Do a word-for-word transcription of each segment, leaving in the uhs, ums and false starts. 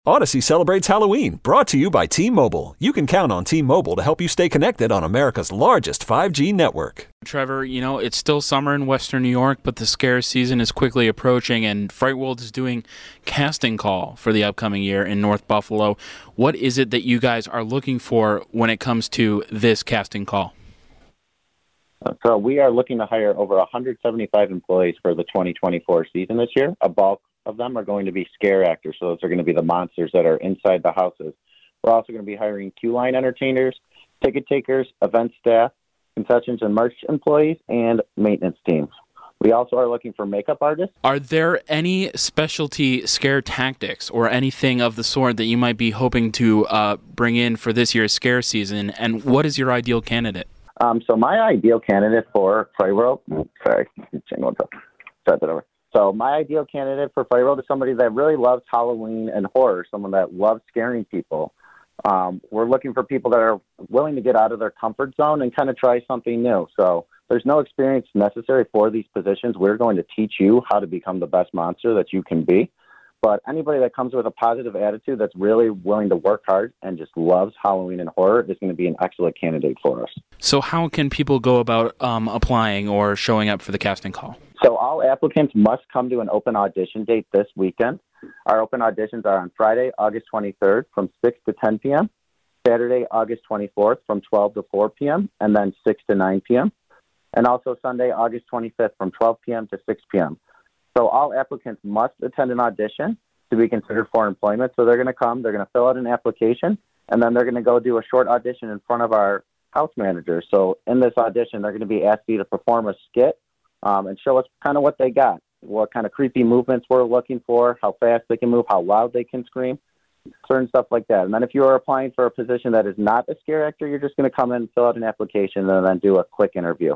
Odyssey celebrates Halloween, brought to you by T-Mobile. You can count on T-Mobile to help you stay connected on America's largest five G network. Trevor, you know, it's still summer in Western New York, but the scare season is quickly approaching, and Fright World is doing casting call for the upcoming year in North Buffalo. What is it that you guys are looking for when it comes to this casting call? So we are looking to hire over one hundred seventy-five employees for the twenty twenty-four season this year. A bulk of them are going to be scare actors, so those are going to be the monsters that are inside the houses. We're also going to be hiring queue-line entertainers, ticket takers, event staff, concessions and merch employees, and maintenance teams. We also are looking for makeup artists. Are there any specialty scare tactics or anything of the sort that you might be hoping to uh, bring in for this year's scare season, and what is your ideal candidate? Um, so my ideal candidate for Fright World, sorry, start that over. So my ideal candidate for Fright World is somebody that really loves Halloween and horror, someone that loves scaring people. Um, we're looking for people that are willing to get out of their comfort zone and kind of try something new. So there's no experience necessary for these positions. We're going to teach you how to become the best monster that you can be. But anybody that comes with a positive attitude that's really willing to work hard and just loves Halloween and horror is going to be an excellent candidate for us. So how can people go about um, applying or showing up for the casting call? So all applicants must come to an open audition date this weekend. Our open auditions are on Friday, August twenty-third from six to ten p.m., Saturday, August twenty-fourth from twelve to four p.m., and then six to nine p.m., and also Sunday, August twenty-fifth from twelve p.m. to six p.m. So all applicants must attend an audition to be considered for employment. So they're going to come, they're going to fill out an application, and then they're going to go do a short audition in front of our house manager. So in this audition, they're going to be asked you to perform a skit um, and show us kind of what they got, what kind of creepy movements we're looking for, how fast they can move, how loud they can scream, certain stuff like that. And then if you are applying for a position that is not a scare actor, you're just going to come in, fill out an application, and then do a quick interview.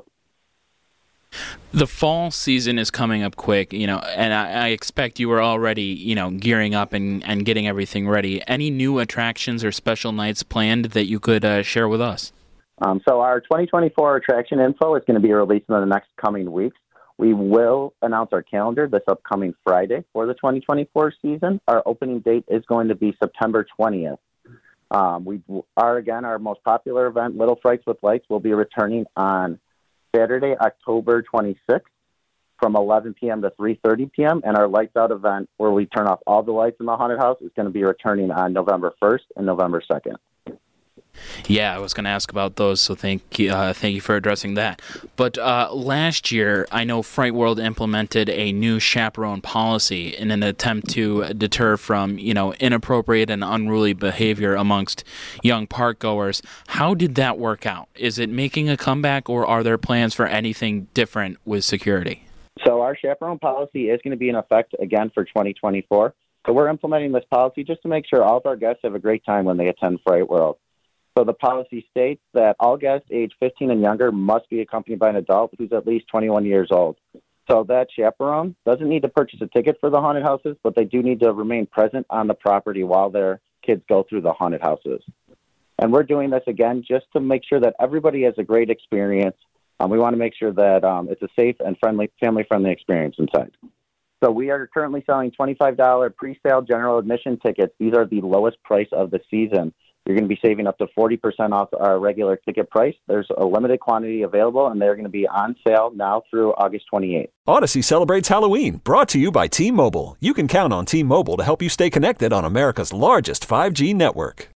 The fall season is coming up quick, you know, and I, I expect you are already, you know, gearing up and, and getting everything ready. Any new attractions or special nights planned that you could uh, share with us? Um, so our twenty twenty-four attraction info is going to be released in the next coming weeks. We will announce our calendar this upcoming Friday for the twenty twenty-four season. Our opening date is going to be September twentieth. Um, we are, again, our most popular event, Little Frights with Lights, will be returning on Saturday, October twenty-sixth from eleven p.m. to three thirty p.m. And our Lights Out event, where we turn off all the lights in the haunted house, is going to be returning on November first and November second. Yeah, I was going to ask about those, so thank you, uh, thank you for addressing that. But uh, last year, I know Fright World implemented a new chaperone policy in an attempt to deter from, you know, inappropriate and unruly behavior amongst young park goers. How did that work out? Is it making a comeback, or are there plans for anything different with security? So our chaperone policy is going to be in effect again for twenty twenty-four. So we're implementing this policy just to make sure all of our guests have a great time when they attend Fright World. So the policy states that all guests age fifteen and younger must be accompanied by an adult who's at least twenty-one years old. So that chaperone doesn't need to purchase a ticket for the haunted houses, but they do need to remain present on the property while their kids go through the haunted houses. And we're doing this, again, just to make sure that everybody has a great experience. Um, we want to make sure that um, it's a safe and friendly, family-friendly experience inside. So we are currently selling twenty-five dollars pre-sale general admission tickets. These are the lowest price of the season. You're going to be saving up to forty percent off our regular ticket price. There's a limited quantity available, and they're going to be on sale now through August twenty-eighth. Odyssey celebrates Halloween, brought to you by T-Mobile. You can count on T-Mobile to help you stay connected on America's largest five G network.